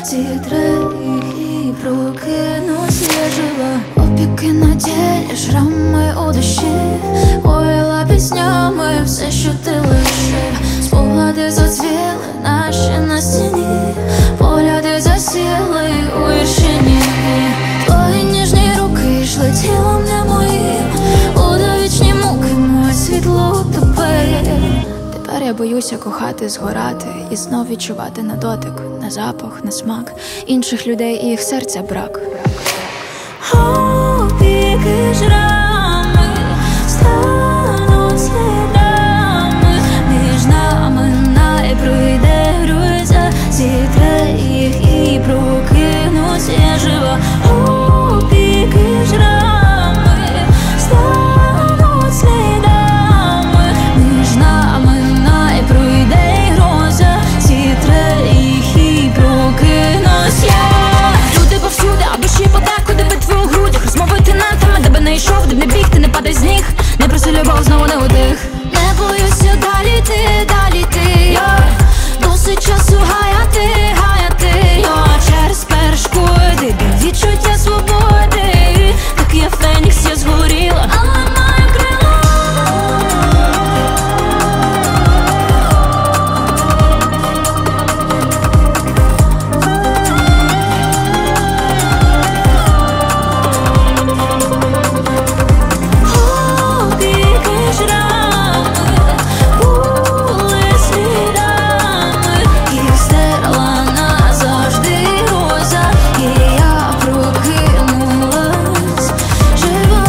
тітрей, прокинусь я жива. Опіки на тілі, шрами у душі, поїла піснями все, що ти лишив. Спогади зацвіли наші на стіні, погляди засіли у віршині. Твої ніжні руки йшли тілом не моїм, у довічні муки моє світло утопив. Тепер я боюся кохати, згорати і знов відчувати на дотик, на запах, на смак інших людей і їх серця брак. Опіки жрами стануть слідами, між нами най пройде гроза, зітре їх і прокинусь я жива. Опіки жрами стануть слідами, між нами най пройде гроза, зітре їх і прокинусь я. Люди повсюди, а душі подекуди битви у грудях. Розмовити нантами, де би не йшов, де б не біг, ти не падай з ніг. Не проси любов, знову не одих. Не боюся далі ти, досить часу гаяти, через перешкоди, де відчуття свободи. Так я фенікс, я згоріла, але маю крила. Опіки жрами були слідами, їх стерла назавжди гроза, і я прокинулась жива.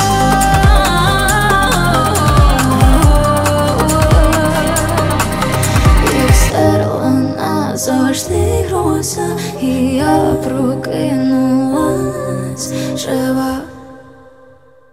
Їх стерла назавжди гроза, і я прокинулась жива.